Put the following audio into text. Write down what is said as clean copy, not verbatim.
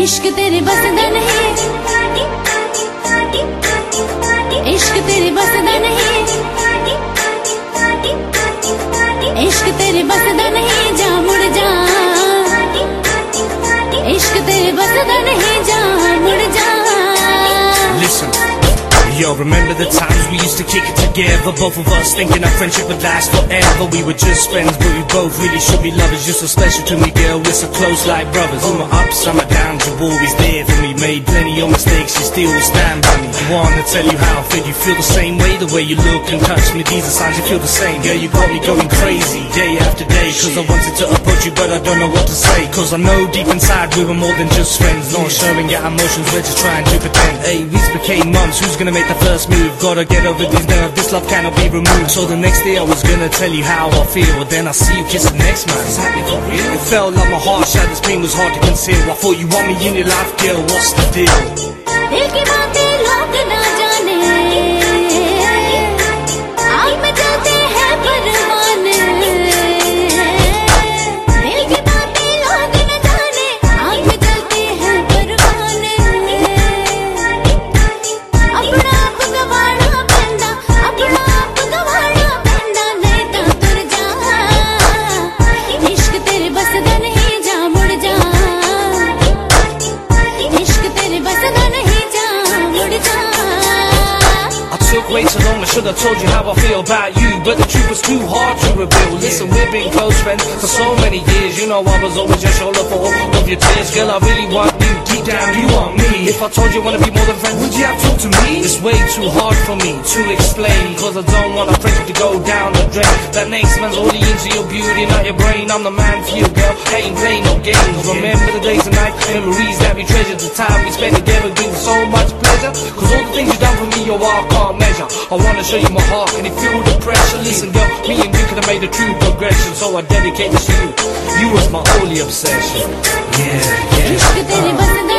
इश्क तेरे बस दा नहीं, इश्क तेरे बस दा नहीं, इश्क तेरे बस दा नहीं, जा मुड़ जा, इश्क तेरे बस दा नहीं, जा मुड़ जा। Listen, yo, remember the times we used to kick it together? Both of us thinking our friendship would last forever. We were just friends, but we both really should be lovers. You're so special to me, girl, we're so close like brothers. On my ups, on my downs, you're always there for me. Made plenty of mistakes, you still stand by me. I wanna tell you how I feel, you feel the same way. The way you look and touch me, these are signs you feel the same. Girl, you got me going crazy, day after day. Cause I wanted to approach you, but I don't know what to say. Cause I know deep inside we were more than just friends. Not showing our emotions, we're just trying to pretend. Hey, we became months, who's gonna make the first move? Gotta get over these nerves, this love cannot be removed. So the next day I was gonna tell you how I feel, but then I see you kiss the next man. Is that for real? It felt like my heart shattered, this pain was hard to conceal. I thought you want me in your life, girl, what's the deal? दिल की बातें लोग ना जाने, आग में जलते हैं परवाने। दिल की बातें लोग ना जाने, आग में जलते हैं परवाने। अपना आप गवाना पैंदा, अपना आप गवाना पैंदा, नहीं तो तुर जा। इश्क तेरे बस दा नहीं, जा मुड़ जा, इश्क तेरे बस दा नहीं। I took way too long, I should have told you how I feel about you, but the truth was too hard to reveal. Listen, we've been close friends for so many years. You know I was always your shoulder for all of your tears. Girl, I really want you, deep down you want me. If I told you wanna be more than friends, would you have talked to me? It's way too hard for me to explain, cause I don't want a friendship to go down the drain. That next man's only into your beauty, not your brain. I'm the man for you, girl, ain't playing no games. Remember the days and nights, memories that we treasured, the time we spent together, giving so much pleasure. Cause all the things you done for me, your I can't measure. I wanna show you my heart, can you feel the pressure? Listen girl, me and you could've made a true progression, so I dedicate this to you. You was my only obsession. Yeah, yeah.